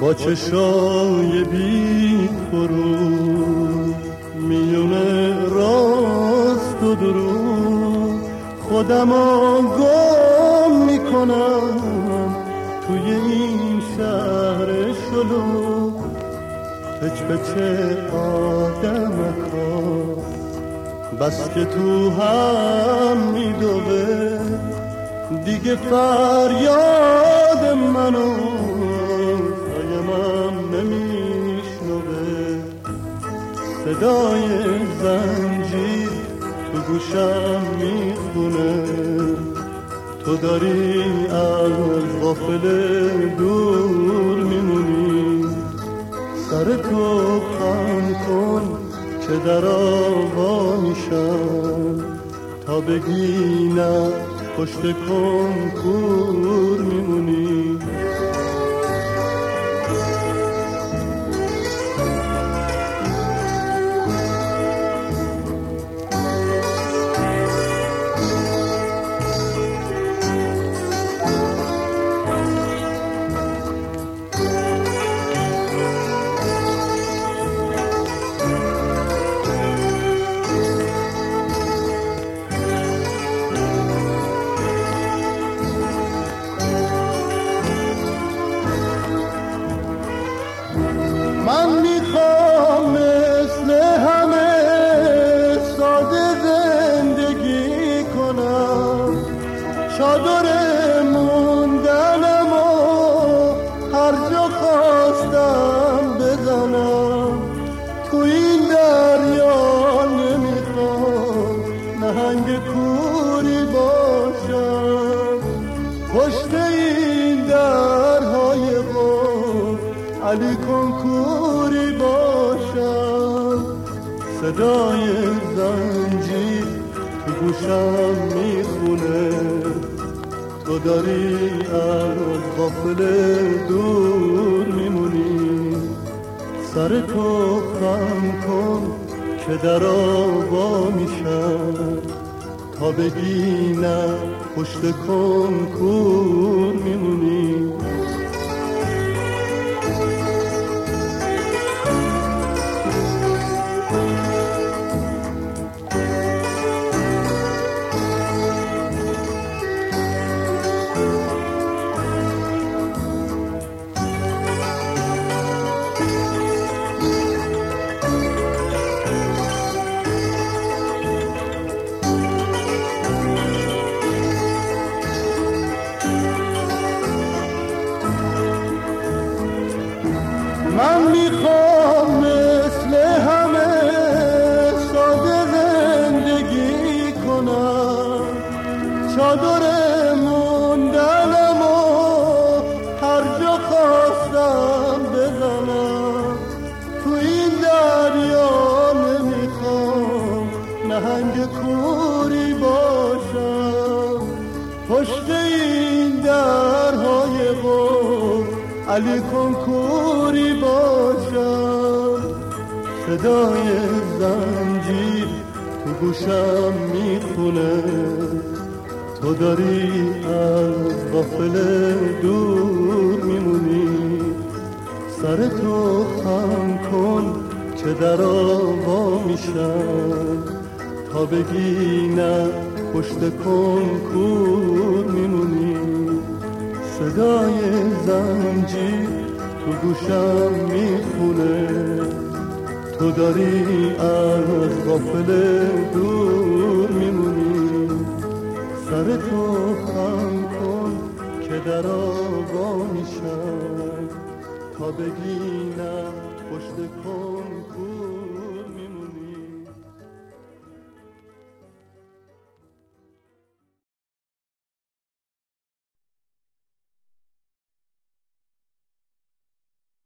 با چشای بی فرو میونه راست و درو خودم گم میکنم توی این شهر شلو. پچ پچ آدمکا بس که تو هم میدوه دیگه فریاد منو من نمیشنوه. صدای زنجیر تو گوشم میخونه تو داری از غافل دور میمونی. سر تو خم کن که در آوا میشم تا بگی نه پشت کنکور میمونی. من میخوام مثل همه ساده زندگی کنم، چادر موندنم و هر جا خواستم بزنم. تو این دریا نمیخوام نهنگ کوری باشم، پشت این درهای قفل علی کنکوری باشم. صدای زنجیر تو گوشم میخونه تو داری از غافل دور میمونی. سر تو خم کن که در آوا میشم تا بگی نه پشت کنکور میمونی. من میخوام مثل همه ساده زندگی کنم، چادر موندنم و هر جا خواستم بزنم. تو این دریا نمیخوام نهنگ کوری باشم، پشت این درهای قفل علی کنکوری باشم. صدای زنجیر تو گوشم میخونه تو داری از غافل دور میمونی. سر تو خم کن که در آوا میشم تا بگی نه پشت کنکور میمونی. صدای زنجیر تو گوشم میخونه تو داری از غافل دور میمونی. سر تو خم کن که در آوا میشم تا بگی نه پشت کنکور